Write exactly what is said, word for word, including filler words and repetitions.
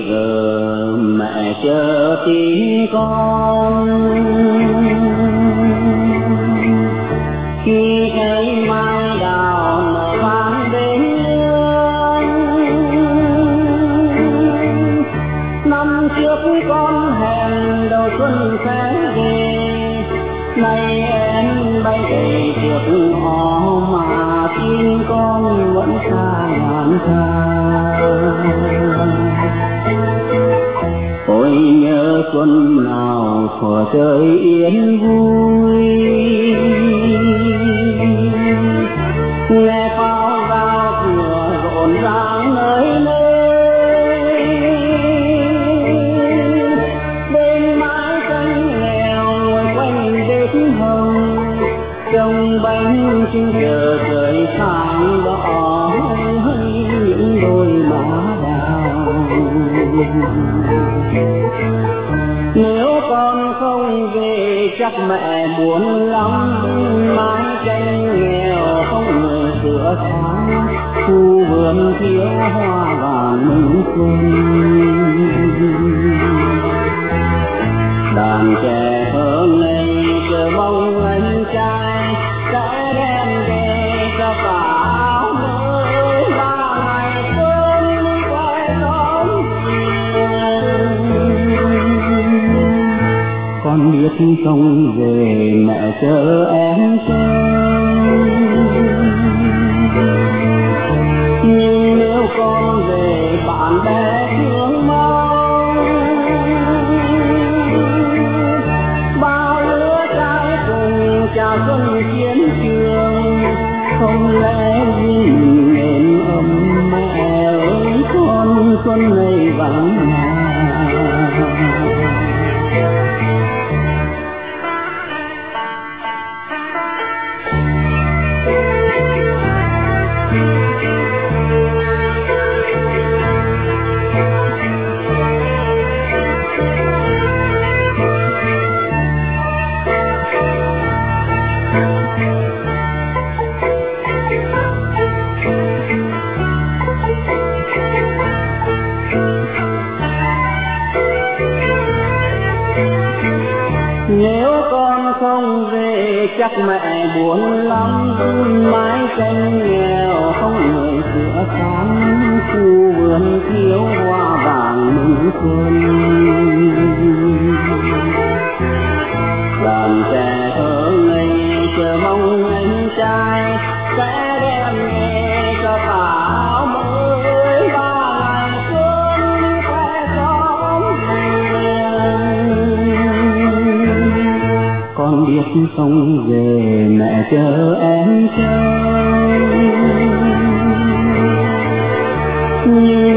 giờ mẹ chờ tin con, khi thấy mai đào nở vang bên lương. Năm trước con hẹn đầu xuân sẽ về, nay em bay về trước họ mà tin con vẫn xa ngàn xa. Ôi nhớ xuân nào thuở trời yên vui, nghe pháo giao cửa rộn ràng nơi nơi. Bên mái tranh nghèo ngồi quanh bếp hồng, trông bánh trưng chờ trời sáng đỏ hơi những đôi má đào. Nếu con không về chắc mẹ buồn lắm, mái tranh nghèo không người sửa sáng, khu vườn thiếu hoa vàng mừng xuân. Đàn trẻ thơ ngây chờ mong anh trai sẽ đem về cho cả áo mới và ngày xuân quay đón con biết không về mẹ chờ em trông. Nhưng nếu con về bạn bè thương mong, bao lứa trai cùng chào xuân chiến trường, không lẽ vì nền ấm mẹ ơi con xuân này vắng nhà. Nếu con không về chắc mẹ buồn lắm, mái tranh nghèo không người sửa sáng, khu vườn thiếu hoa vàng mừng xuân. Đàn trẻ thơ ngây chờ mong anh trai sẽ đem về cho cả áo mới ba ngày xuân khoe xóm miền. Con biết không về mẹ chờ em trông.